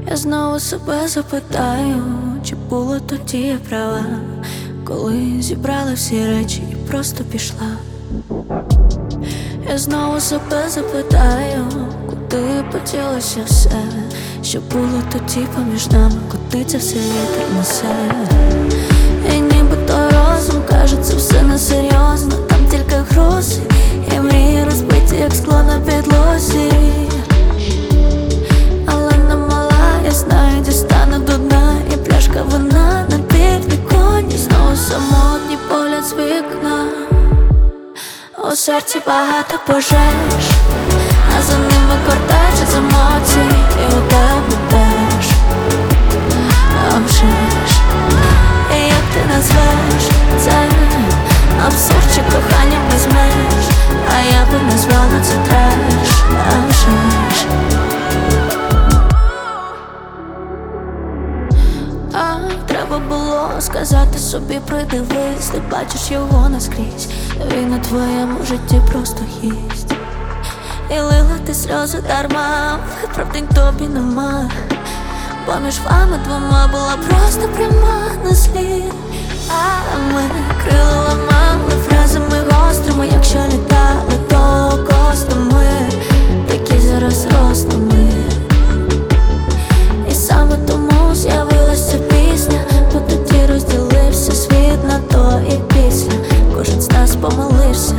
Я знову себе запитаю, чи було тоді я права, коли зібрала всі речі і просто пішла. Я знову себе запитаю, куди поділося все, що було тоді поміж нами, куди це все вітер несе. І нібито розум каже, це все несерйозно, там тільки грози і мрії розбиті, як скло на підлозі. Але не мала, я знаю, дістану до дна, і пляшка вина на підвіконні. Знову самотній погляд з вікна. У серці багато пожеж, а за ними кортеж з емоцій, і у тебе теж. А вже ж, і як ти назвеш це? Абсурд чи кохання без меж, а я би назвала це треш. А вже ж. Треба було сказати собі, придивись, ти бачиш його наскрізь. Він у твоєму житті просто їсть. І лила ти сльози дарма, виправдань тобі нема. Поміж вами двома була просто пряма на слід. А ми крила ламали фразами гострими, якщо літали то костами, такі зараз рослими. І саме тому з'явилася пісня, бо тоді розділився світ на то і після. Кожен з нас помилився.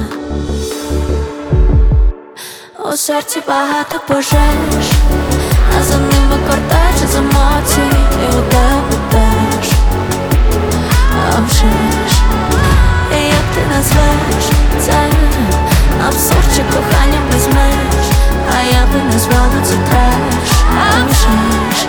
У серці багато пожеж, а за ними кортеж з емоцій, і у тебе теж. А вже ж, і як ти назвеш це? Абсурд чи кохання без меж, а я би назвала це треш. А вже ж.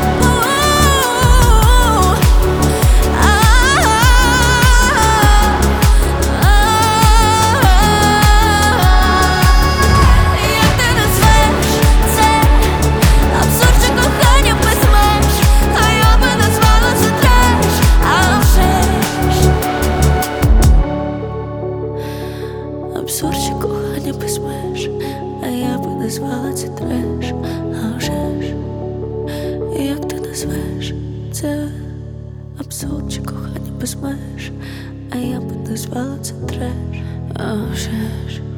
Абсурд чи кохання без меж, а я би назвала це треш. А вже ж, і як ти назвеш це? Абсурд чи кохання без меж, а я би назвала це треш. А вже ж.